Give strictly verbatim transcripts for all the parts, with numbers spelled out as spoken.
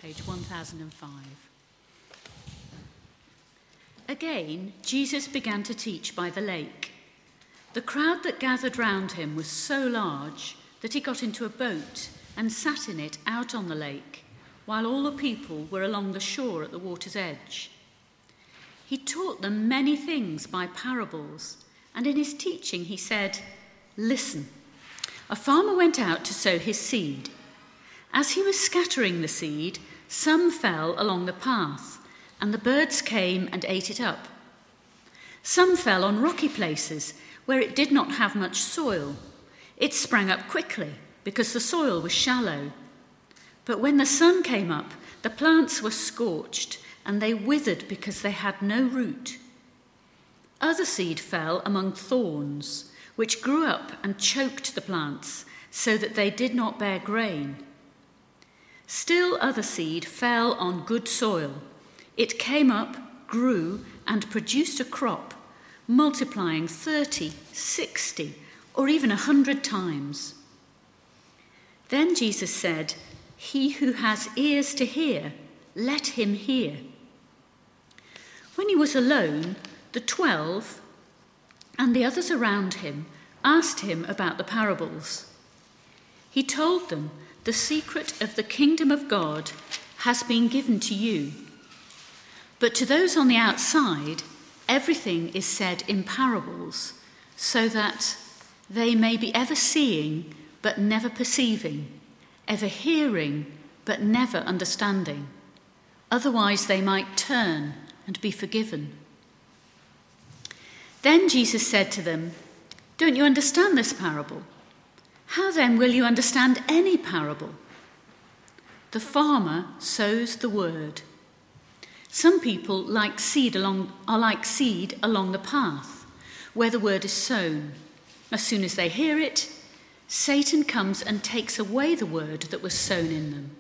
page one thousand five. Again, Jesus began to teach by the lake. The crowd that gathered round him was so large that he got into a boat and sat in it out on the lake, while all the people were along the shore at the water's edge. He taught them many things by parables, and in his teaching he said, "Listen, a farmer went out to sow his seed. As he was scattering the seed, some fell along the path, and the birds came and ate it up. Some fell on rocky places where it did not have much soil. It sprang up quickly because the soil was shallow. But when the sun came up, the plants were scorched, and they withered because they had no root. Other seed fell among thorns, which grew up and choked the plants so that they did not bear grain. Still other seed fell on good soil. It came up, grew, and produced a crop, multiplying thirty, sixty, or even a hundred times." Then Jesus said, "He who has ears to hear, let him hear." When he was alone, the twelve and the others around him asked him about the parables. He told them, "The secret of the kingdom of God has been given to you. But to those on the outside, everything is said in parables, so that they may be ever seeing but never perceiving, ever hearing but never understanding. Otherwise they might turn and be forgiven." Then Jesus said to them, "Don't you understand this parable? How then will you understand any parable? The farmer sows the word. Some people like seed along, are like seed along the path, where the word is sown. As soon as they hear it, Satan comes and takes away the word that was sown in them.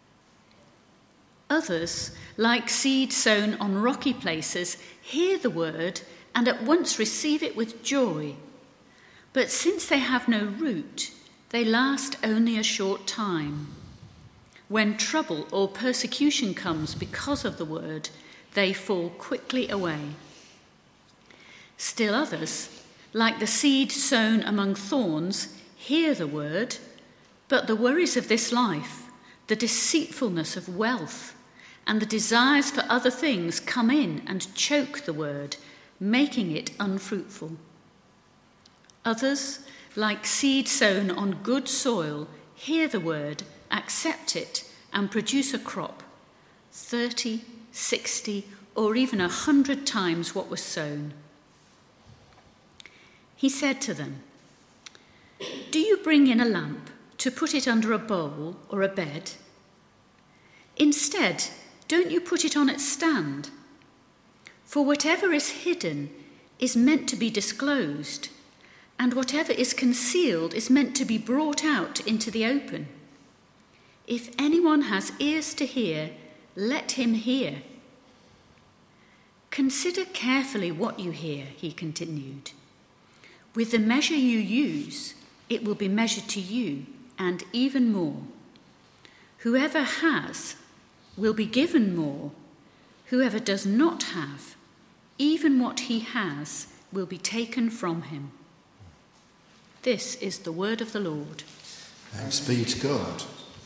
Others, like seed sown on rocky places, hear the word and at once receive it with joy. But since they have no root, they last only a short time. When trouble or persecution comes because of the word, they fall quickly away. Still others, like the seed sown among thorns, hear the word, but the worries of this life, the deceitfulness of wealth, and the desires for other things come in and choke the word, making it unfruitful. Others, like seed sown on good soil, hear the word, accept it, and produce a crop, thirty, sixty, or even a hundred times what was sown." He said to them, "Do you bring in a lamp to put it under a bowl or a bed? Instead, don't you put it on its stand? For whatever is hidden is meant to be disclosed, and whatever is concealed is meant to be brought out into the open. If anyone has ears to hear, let him hear. Consider carefully what you hear," he continued. "With the measure you use, it will be measured to you, and even more. Whoever has will be given more. Whoever does not have, even what he has will be taken from him." This is the word of the Lord. Thanks be to God.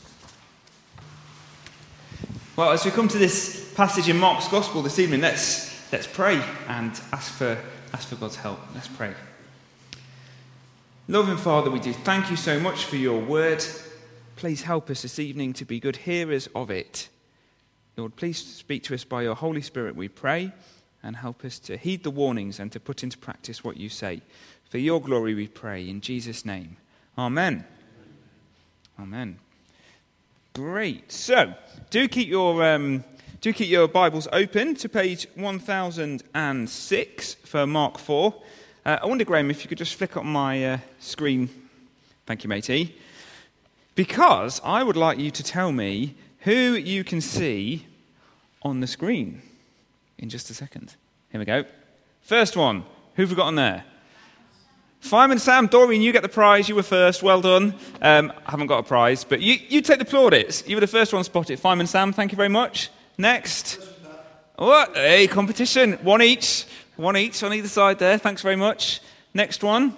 Well, as we come to this passage in Mark's Gospel this evening, let's let's pray and ask for ask for God's help. Let's pray. Loving Father, we do thank you so much for your word. Please help us this evening to be good hearers of it. Lord, please speak to us by your Holy Spirit, we pray, and help us to heed the warnings and to put into practice what you say. For your glory we pray, in Jesus' name. Amen. Amen. Great. So, do keep your um, do keep your Bibles open to page one thousand six for Mark four. Uh, I wonder, Graham, if you could just flick up my uh, screen. Thank you, matey. Because I would like you to tell me who you can see on the screen in just a second. Here we go. First one. Who have we got on there? Fireman Sam, Doreen, you get the prize. You were first. Well done. Um, I haven't got a prize, but you, you take the plaudits. You were the first one to spot it. Fireman Sam, thank you very much. Next. What? Hey, competition. One each. One each on either side there. Thanks very much. Next one.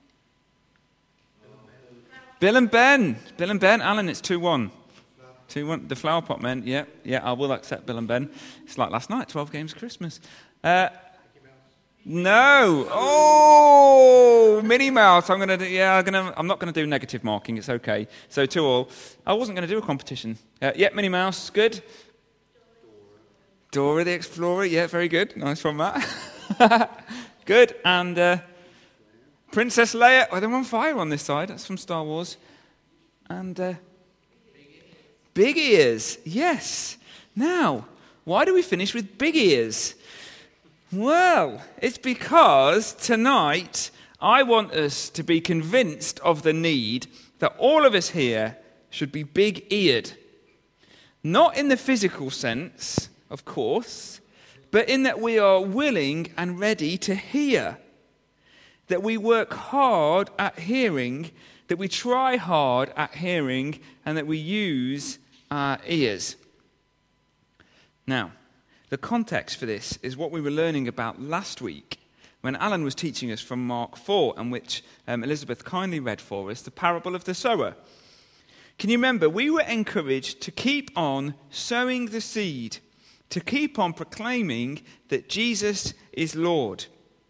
Bill and Ben. Bill and Ben. Alan, it's two one. two one. The Flower Pot Men. Yeah, yeah, I will accept Bill and Ben. It's like last night, twelve games Christmas. Uh, no. Oh, Minnie Mouse. I'm going to do, yeah, I'm, gonna, I'm not going to do negative marking. It's okay. So two all. I wasn't going to do a competition. Uh, yeah, Minnie Mouse. Good. Dora the Explorer. Yeah, very good. Nice one, Matt. Good. And uh, Princess Leia. Oh, they're on fire on this side. That's from Star Wars. And uh, Big Ears. Yes. Now, why do we finish with Big Ears? Well, it's because tonight I want us to be convinced of the need that all of us here should be big-eared. Not in the physical sense, of course, but in that we are willing and ready to hear. That we work hard at hearing, that we try hard at hearing, and that we use our ears. Now, the context for this is what we were learning about last week when Alan was teaching us from Mark four, and which um, Elizabeth kindly read for us, the parable of the sower. Can you remember? We were encouraged to keep on sowing the seed, to keep on proclaiming that Jesus is Lord.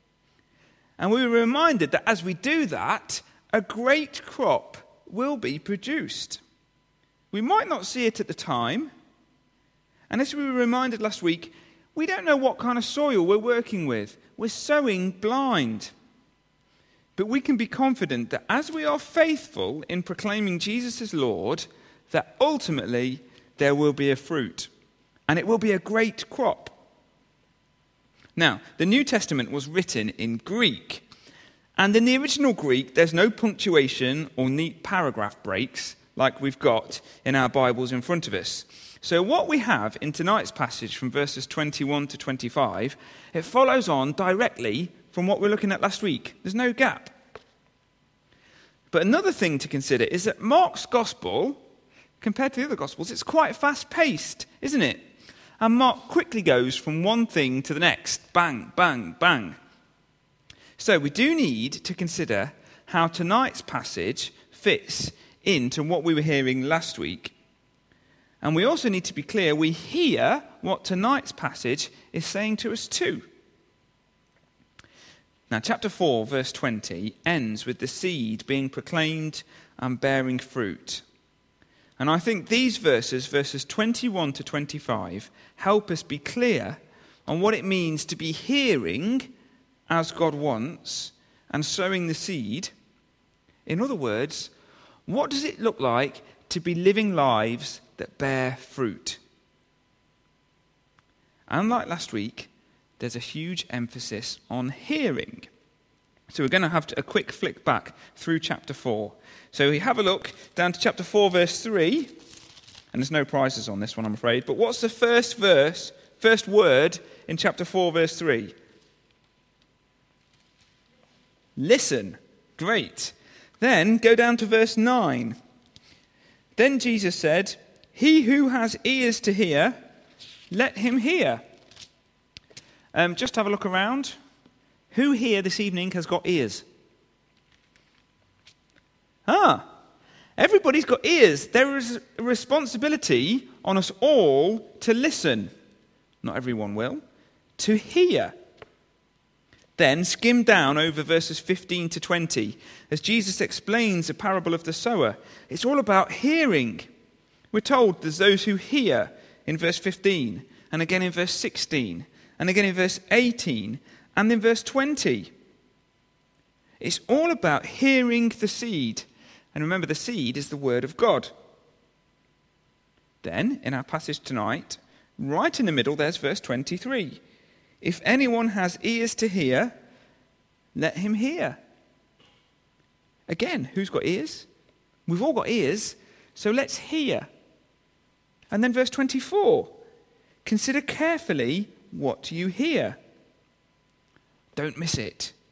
And we were reminded that as we do that, a great crop will be produced. We might not see it at the time. And as we were reminded last week, we don't know what kind of soil we're working with. We're sowing blind. But we can be confident that as we are faithful in proclaiming Jesus as Lord, that ultimately there will be a fruit. And it will be a great crop. Now, the New Testament was written in Greek. And in the original Greek, there's no punctuation or neat paragraph breaks like we've got in our Bibles in front of us. So what we have in tonight's passage from verses twenty-one to twenty-five, it follows on directly from what we were looking at last week. There's no gap. But another thing to consider is that Mark's gospel, compared to the other gospels, it's quite fast-paced, isn't it? And Mark quickly goes from one thing to the next. Bang, bang, bang. So we do need to consider how tonight's passage fits into what we were hearing last week. And we also need to be clear, we hear what tonight's passage is saying to us too. Now, chapter four, verse twenty, ends with the seed being proclaimed and bearing fruit. And I think these verses, verses twenty-one to twenty-five, help us be clear on what it means to be hearing as God wants and sowing the seed. In other words, what does it look like to be living lives that bear fruit? And like last week, there's a huge emphasis on hearing. So we're going to have a quick flick back through chapter four. So we have a look down to chapter four, verse three. And there's no prizes on this one, I'm afraid. But what's the first verse, first word in chapter four, verse three? Listen. Great. Then go down to verse nine. Then Jesus said, "He who has ears to hear, let him hear." Um, just have a look around. Who here this evening has got ears? Ah, everybody's got ears. There is a responsibility on us all to listen. Not everyone will. To hear. Then skim down over verses fifteen to twenty as Jesus explains the parable of the sower. It's all about hearing. We're told there's those who hear in verse fifteen, and again in verse sixteen, and again in verse eighteen, and in verse twenty. It's all about hearing the seed. And remember, the seed is the word of God. Then, in our passage tonight, right in the middle, there's verse twenty-three. If anyone has ears to hear, let him hear. Again, who's got ears? We've all got ears, so let's hear. And then verse twenty-four. Consider carefully what you hear. Don't miss it.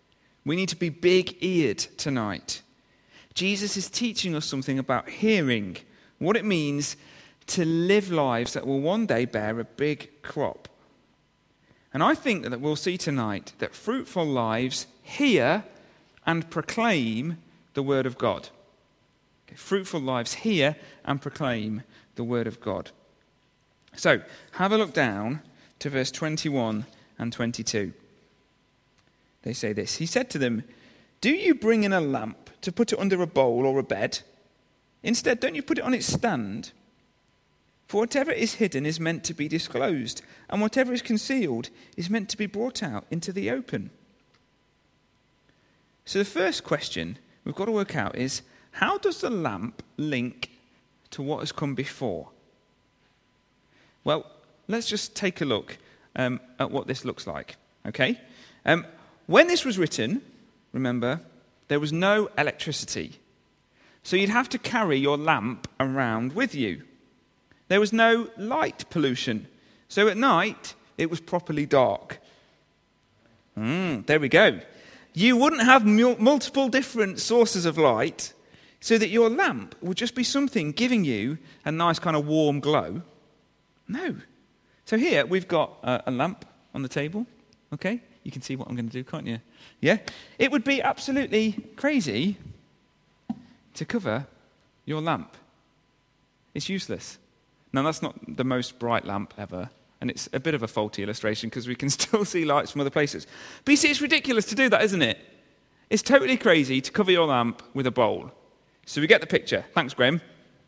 We need to be big-eared tonight. Jesus is teaching us something about hearing, what it means to live lives that will one day bear a big crop. And I think that we'll see tonight that fruitful lives hear and proclaim the word of God. Okay, fruitful lives hear and proclaim the word of God. So, have a look down to verse twenty-one and twenty-two. They say this. He said to them, "Do you bring in a lamp to put it under a bowl or a bed? Instead, don't you put it on its stand? For whatever is hidden is meant to be disclosed, and whatever is concealed is meant to be brought out into the open." So the first question we've got to work out is, how does the lamp link to what has come before? Well, let's just take a look um, at what this looks like, okay? Um, when this was written, remember, there was no electricity. So you'd have to carry your lamp around with you. There was no light pollution. So at night, it was properly dark. Mm, there we go. You wouldn't have mul- multiple different sources of light, so that your lamp would just be something giving you a nice kind of warm glow. No. So here we've got a, a lamp on the table. Okay? You can see what I'm going to do, can't you? Yeah? It would be absolutely crazy to cover your lamp. It's useless. Now, that's not the most bright lamp ever, and it's a bit of a faulty illustration because we can still see lights from other places. But you see, it's ridiculous to do that, isn't it? It's totally crazy to cover your lamp with a bowl. So we get the picture. Thanks, Graham.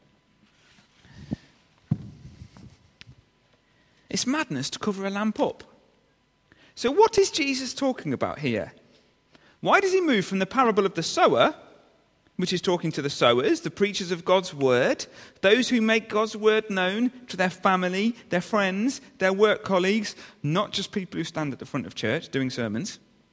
It's madness to cover a lamp up. So what is Jesus talking about here? Why does he move from the parable of the sower, which is talking to the sowers, the preachers of God's word, those who make God's word known to their family, their friends, their work colleagues, not just people who stand at the front of church doing sermons.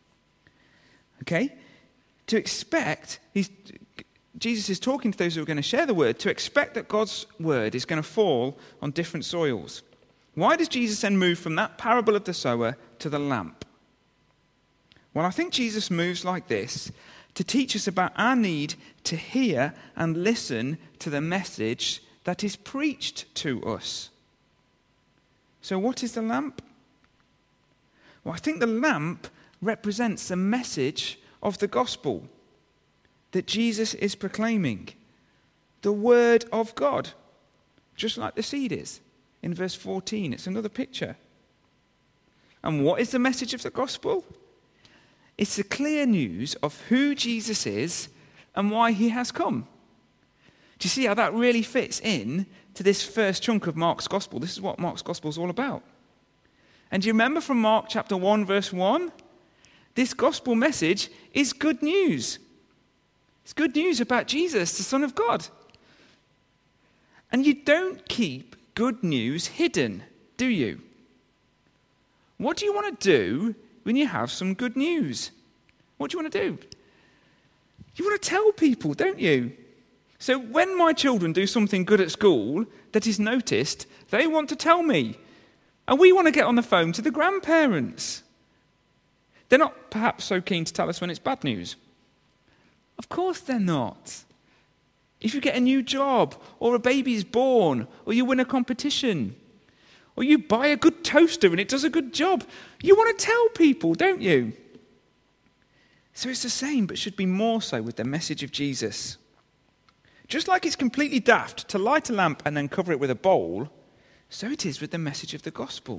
Okay? To expect, he's, Jesus is talking to those who are going to share the word, to expect that God's word is going to fall on different soils. Why does Jesus then move from that parable of the sower to the lamp? Well, I think Jesus moves like this to teach us about our need to hear and listen to the message that is preached to us. So what is the lamp? Well, I think the lamp represents the message of the gospel that Jesus is proclaiming, the word of God, just like the seed is. In verse fourteen, it's another picture. And what is the message of the gospel? It's the clear news of who Jesus is and why he has come. Do you see how that really fits in to this first chunk of Mark's gospel? This is what Mark's gospel is all about. And do you remember from Mark chapter one, verse one? This gospel message is good news. It's good news about Jesus, the Son of God. And you don't keep good news hidden, do you? What do you want to do when you have some good news? What do you want to do? You want to tell people, don't you? So when my children do something good at school that is noticed, they want to tell me. And we want to get on the phone to the grandparents. They're not perhaps so keen to tell us when it's bad news. Of course they're not. If you get a new job, or a baby's born, or you win a competition, or you buy a good toaster and it does a good job, you want to tell people, don't you? So it's the same, but should be more so with the message of Jesus. Just like it's completely daft to light a lamp and then cover it with a bowl, so it is with the message of the gospel.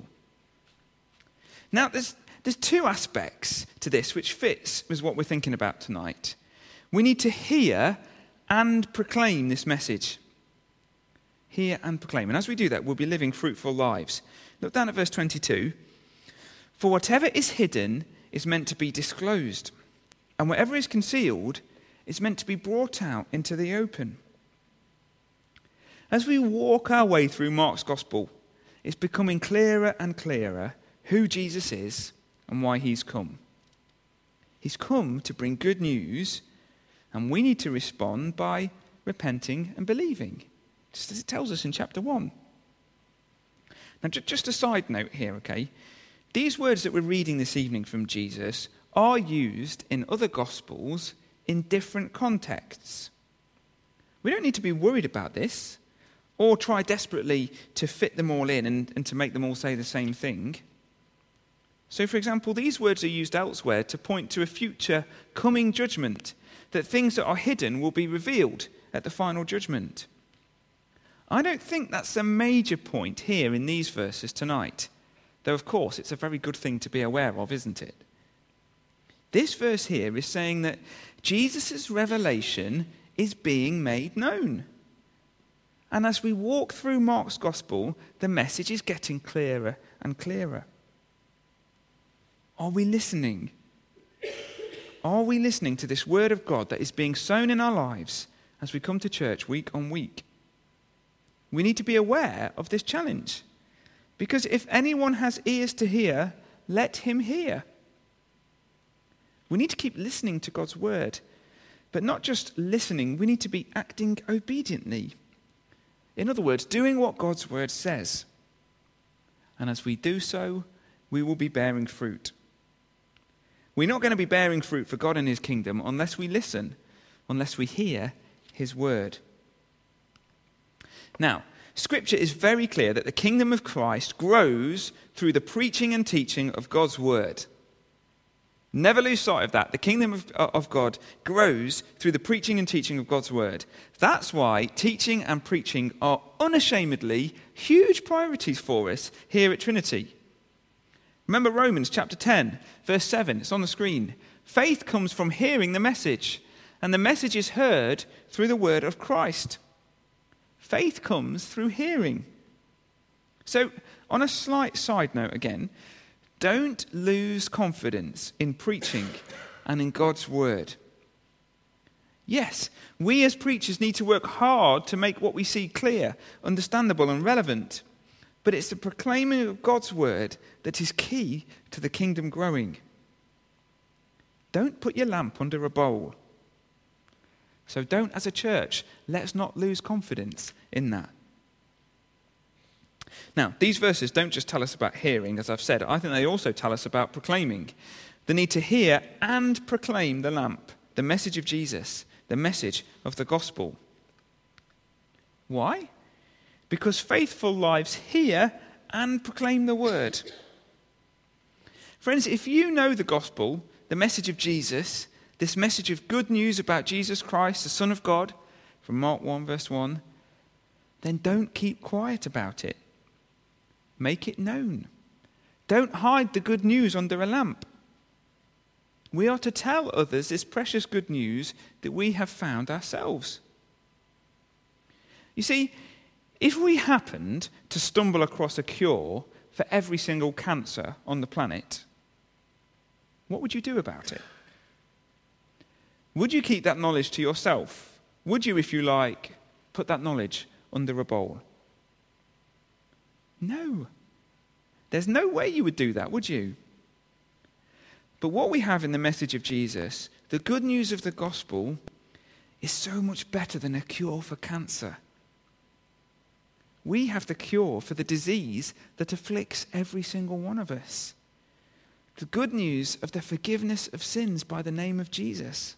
Now, there's, there's two aspects to this which fits with what we're thinking about tonight. We need to hear and proclaim this message. Hear and proclaim. And as we do that, we'll be living fruitful lives. Look down at verse twenty-two. For whatever is hidden is meant to be disclosed, and whatever is concealed is meant to be brought out into the open. As we walk our way through Mark's gospel, it's becoming clearer and clearer who Jesus is and why he's come. He's come to bring good news, and we need to respond by repenting and believing, just as it tells us in chapter one. Now, just a side note here, okay? These words that we're reading this evening from Jesus are used in other Gospels in different contexts. We don't need to be worried about this or try desperately to fit them all in and, and to make them all say the same thing. So, for example, these words are used elsewhere to point to a future coming judgment, that things that are hidden will be revealed at the final judgment. I don't think that's a major point here in these verses tonight, though of course it's a very good thing to be aware of, isn't it? This verse here is saying that Jesus' revelation is being made known. And as we walk through Mark's Gospel, the message is getting clearer and clearer. Are we listening? Are we listening to this word of God that is being sown in our lives as we come to church week on week? We need to be aware of this challenge, because if anyone has ears to hear, let him hear. We need to keep listening to God's word, but not just listening, we need to be acting obediently. In other words, doing what God's word says. And as we do so, we will be bearing fruit. We're not going to be bearing fruit for God and his kingdom unless we listen, unless we hear his word. Now, Scripture is very clear that the kingdom of Christ grows through the preaching and teaching of God's word. Never lose sight of that. The kingdom of, of God grows through the preaching and teaching of God's word. That's why teaching and preaching are unashamedly huge priorities for us here at Trinity. Remember Romans chapter ten, verse seven. It's on the screen. Faith comes from hearing the message, and the message is heard through the word of Christ. Faith comes through hearing. So, on a slight side note again, don't lose confidence in preaching and in God's word. Yes, we as preachers need to work hard to make what we see clear, understandable, and relevant. But it's the proclaiming of God's word that is key to the kingdom growing. Don't put your lamp under a bowl. So don't, as a church, let's not lose confidence in that. Now, these verses don't just tell us about hearing, as I've said. I think they also tell us about proclaiming. The need to hear and proclaim the lamp, the message of Jesus, the message of the gospel. Why? Because faithful lives hear and proclaim the word. Friends, if you know the gospel, the message of Jesus, this message of good news about Jesus Christ, the Son of God, from Mark one verse one, then don't keep quiet about it. Make it known. Don't hide the good news under a lamp. We are to tell others this precious good news that we have found ourselves. You see, if we happened to stumble across a cure for every single cancer on the planet, what would you do about it? Would you keep that knowledge to yourself? Would you, if you like, put that knowledge under a bowl? No. There's no way you would do that, would you? But what we have in the message of Jesus, the good news of the gospel, is so much better than a cure for cancer. We have the cure for the disease that afflicts every single one of us. The good news of the forgiveness of sins by the name of Jesus.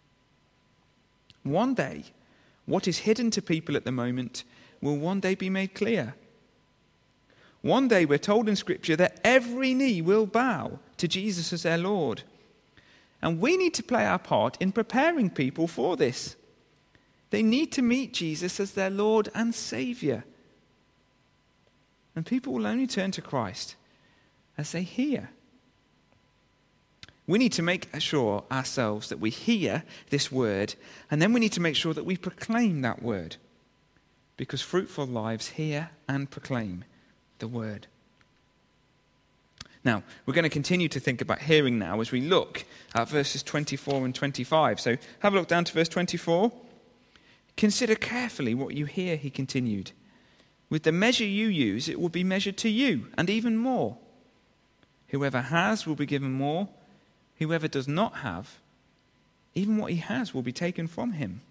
One day, what is hidden to people at the moment will one day be made clear. One day we're told in Scripture that every knee will bow to Jesus as their Lord. And we need to play our part in preparing people for this. They need to meet Jesus as their Lord and Saviour. And people will only turn to Christ as they hear. We need to make sure ourselves that we hear this word, and then we need to make sure that we proclaim that word. Because fruitful lives hear and proclaim the word. Now, we're going to continue to think about hearing now as we look at verses twenty-four and twenty-five. So have a look down to verse twenty-four. Consider carefully what you hear, he continued. With the measure you use, it will be measured to you, and even more. Whoever has will be given more. Whoever does not have, even what he has will be taken from him.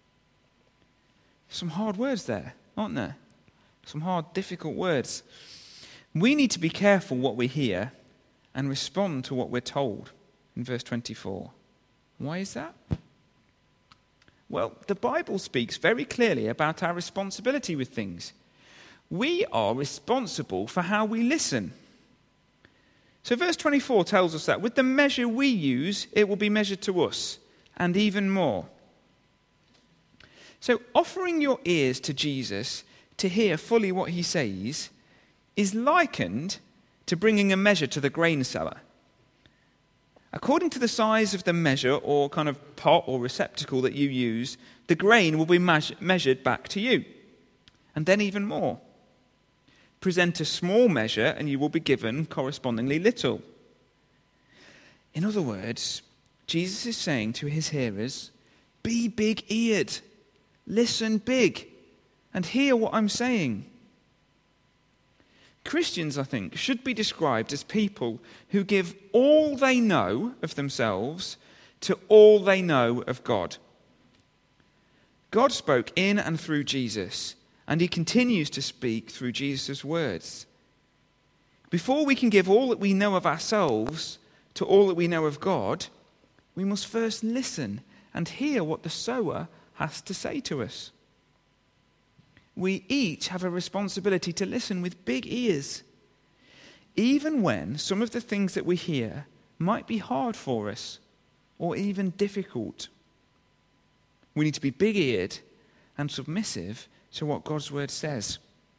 Some hard words there, aren't there? Some hard, difficult words. We need to be careful what we hear and respond to what we're told. in verse twenty-four. Why is that? Well, the Bible speaks very clearly about our responsibility with things. We are responsible for how we listen. So verse twenty-four tells us that with the measure we use, it will be measured to us, and even more. So offering your ears to Jesus to hear fully what he says is likened to bringing a measure to the grain seller. According to the size of the measure or kind of pot or receptacle that you use, the grain will be meas- measured back to you, and then even more. Present a small measure and you will be given correspondingly little. In other words, Jesus is saying to his hearers, be big-eared, listen big, and hear what I'm saying. Christians, I think, should be described as people who give all they know of themselves to all they know of God. God spoke in and through Jesus, and he continues to speak through Jesus' words. Before we can give all that we know of ourselves to all that we know of God, we must first listen and hear what the sower has to say to us. We each have a responsibility to listen with big ears, even when some of the things that we hear might be hard for us or even difficult. We need to be big-eared and submissive to what God's word says.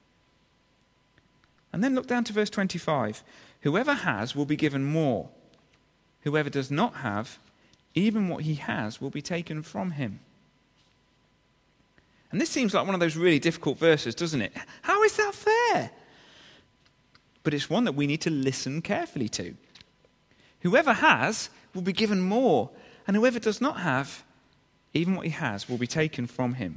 And then look down to verse twenty-five. Whoever has will be given more. Whoever does not have, even what he has will be taken from him. And this seems like one of those really difficult verses, doesn't it? How is that fair? But it's one that we need to listen carefully to. Whoever has will be given more, and whoever does not have, even what he has will be taken from him.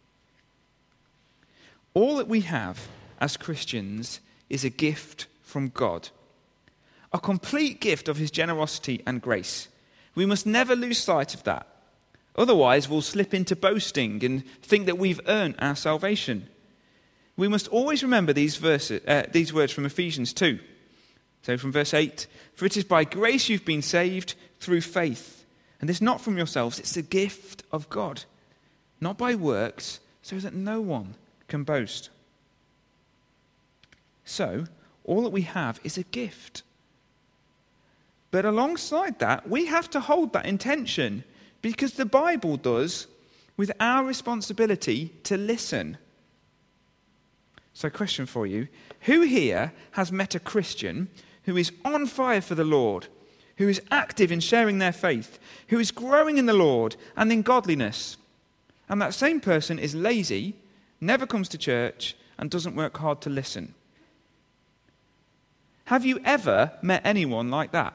All that we have as Christians is a gift from God, a complete gift of his generosity and grace. We must never lose sight of that. Otherwise, we'll slip into boasting and think that we've earned our salvation. We must always remember these verses, uh, these words from Ephesians two. So from verse eight, for it is by grace you've been saved through faith. And this not from yourselves, it's a gift of God, not by works, so that no one can boast. So, all that we have is a gift. But alongside that, we have to hold that intention, because the Bible does, with our responsibility to listen. So, question for you. Who here has met a Christian who is on fire for the Lord, who is active in sharing their faith, who is growing in the Lord and in godliness, and that same person is lazy, never comes to church, and doesn't work hard to listen? Have you ever met anyone like that?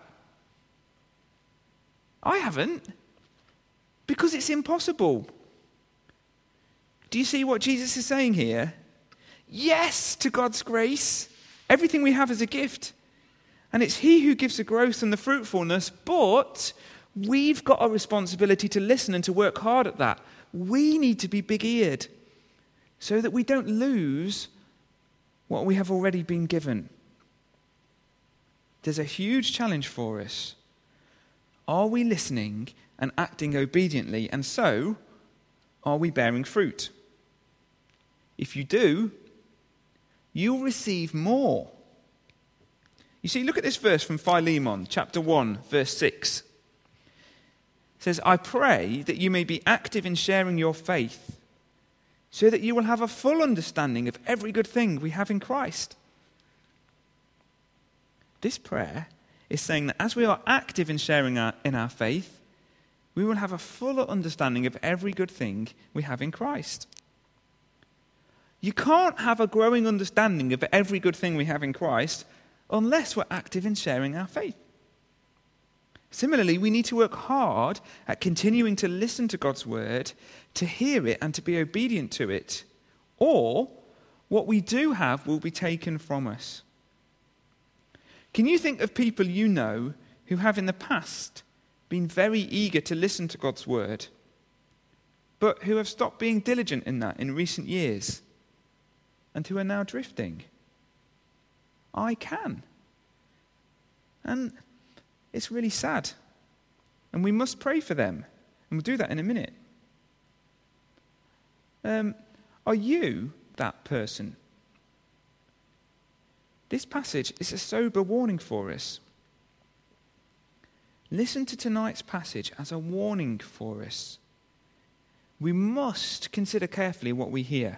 I haven't. Because it's impossible. Do you see what Jesus is saying here? Yes to God's grace. Everything we have is a gift. And it's he who gives the growth and the fruitfulness, but we've got a responsibility to listen and to work hard at that. We need to be big-eared so that we don't lose what we have already been given. There's a huge challenge for us. Are we listening and acting obediently, and so are we bearing fruit? If you do, you'll receive more. You see, look at this verse from Philemon, chapter one, verse six. It says, I pray that you may be active in sharing your faith, so that you will have a full understanding of every good thing we have in Christ. This prayer is saying that as we are active in sharing our, in our faith, we will have a fuller understanding of every good thing we have in Christ. You can't have a growing understanding of every good thing we have in Christ unless we're active in sharing our faith. Similarly, we need to work hard at continuing to listen to God's word, to hear it and to be obedient to it, or what we do have will be taken from us. Can you think of people you know who have in the past been very eager to listen to God's word, but who have stopped being diligent in that in recent years, and who are now drifting? I can. And it's really sad. and we must pray for them. And we'll do that in a minute. Um, are you that person? This passage is a sober warning for us. Listen to tonight's passage as a warning for us. We must consider carefully what we hear.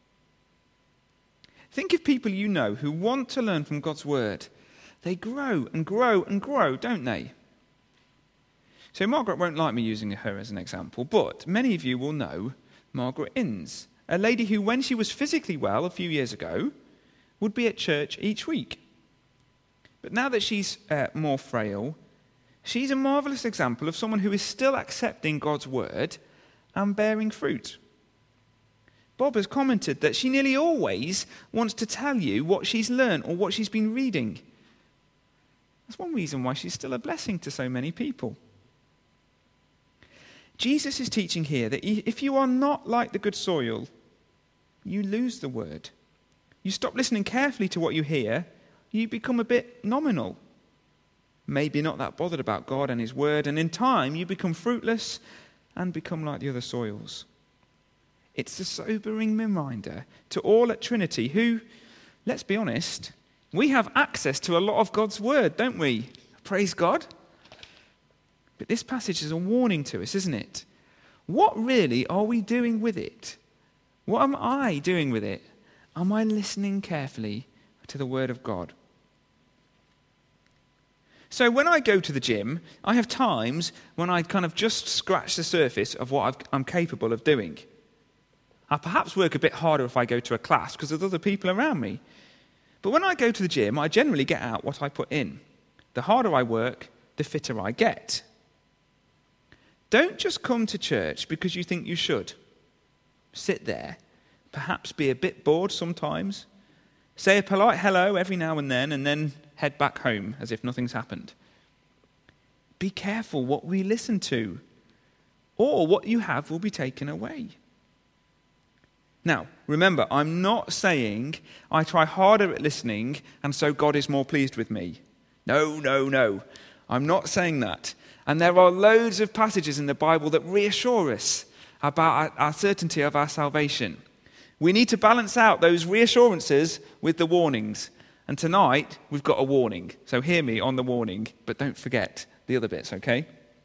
Think of people you know who want to learn from God's word. They grow and grow and grow, don't they? So Margaret won't like me using her as an example, but many of you will know Margaret Innes, a lady who, when she was physically well a few years ago, would be at church each week. But now that she's uh, more frail, she's a marvellous example of someone who is still accepting God's word and bearing fruit. Bob has commented that she nearly always wants to tell you what she's learned or what she's been reading. That's one reason why she's still a blessing to so many people. Jesus is teaching here that if you are not like the good soil, you lose the word. You stop listening carefully to what you hear, you become a bit nominal. Maybe not that bothered about God and his word, and in time you become fruitless and become like the other soils. It's a sobering reminder to all at Trinity who, let's be honest, we have access to a lot of God's word, don't we? Praise God. But this passage is a warning to us, isn't it? What really are we doing with it? What am I doing with it? Am I listening carefully to the word of God? So when I go to the gym, I have times when I kind of just scratch the surface of what I've, I'm capable of doing. I perhaps work a bit harder if I go to a class because there's other people around me. But when I go to the gym, I generally get out what I put in. The harder I work, the fitter I get. Don't just come to church because you think you should. Sit there, perhaps be a bit bored sometimes, say a polite hello every now and then, and then head back home as if nothing's happened. Be careful what we listen to, or what you have will be taken away. Now, remember, I'm not saying I try harder at listening and so God is more pleased with me. No, no, no. I'm not saying that. And there are loads of passages in the Bible that reassure us about our, our certainty of our salvation. We need to balance out those reassurances with the warnings. And tonight, we've got a warning. So hear me on the warning, but don't forget the other bits, okay?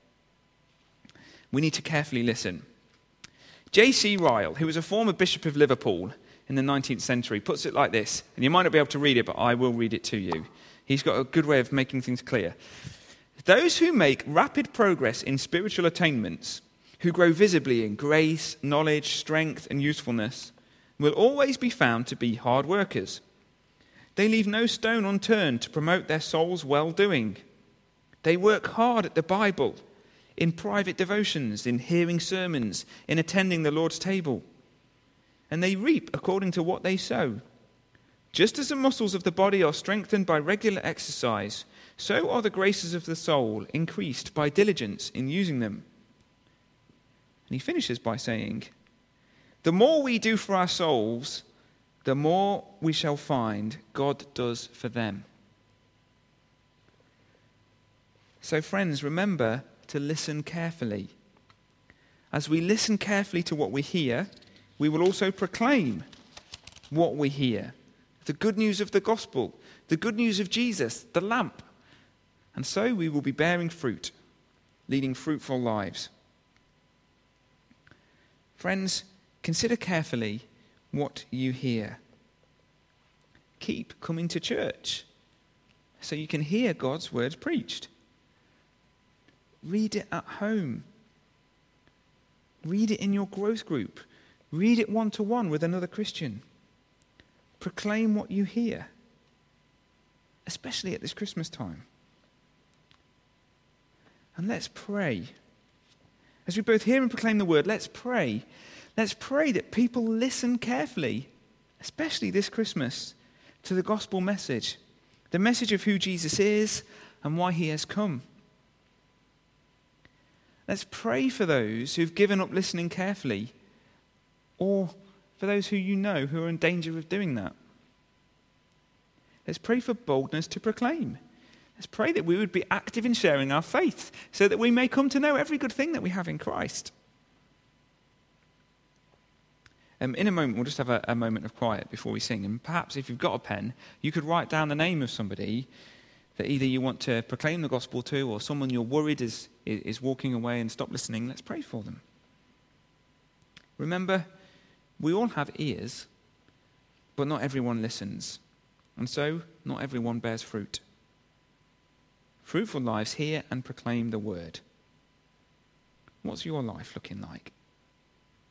We need to carefully listen. J C Ryle, who was a former Bishop of Liverpool in the nineteenth century, puts it like this, and you might not be able to read it, but I will read it to you. He's got a good way of making things clear. Those who make rapid progress in spiritual attainments, who grow visibly in grace, knowledge, strength, and usefulness, will always be found to be hard workers. They leave no stone unturned to promote their soul's well-doing. They work hard at the Bible, in private devotions, in hearing sermons, in attending the Lord's table. And they reap according to what they sow. Just as the muscles of the body are strengthened by regular exercise, so are the graces of the soul increased by diligence in using them. And he finishes by saying, the more we do for our souls, the more we shall find God does for them. So friends, remember to listen carefully. As we listen carefully to what we hear, we will also proclaim what we hear. The good news of the gospel, the good news of Jesus, the lamp. And so we will be bearing fruit, leading fruitful lives. Friends, consider carefully what you hear. Keep coming to church so you can hear God's word preached. Read it at home. Read it in your growth group. Read it one-to-one with another Christian. Proclaim what you hear, especially at this Christmas time. And let's pray. As we both hear and proclaim the word, let's pray. Let's pray that people listen carefully, especially this Christmas, to the gospel message, the message of who Jesus is and why he has come. Let's pray for those who've given up listening carefully, or for those who you know who are in danger of doing that. Let's pray for boldness to proclaim, Let's pray that we would be active in sharing our faith so that we may come to know every good thing that we have in Christ. Um, in a moment, we'll just have a, a moment of quiet before we sing. And perhaps if you've got a pen, you could write down the name of somebody that either you want to proclaim the gospel to, or someone you're worried is, is walking away and stop listening. Let's pray for them. Remember, we all have ears, but not everyone listens. And so, not everyone bears fruit. Fruitful lives hear and proclaim the word. What's your life looking like?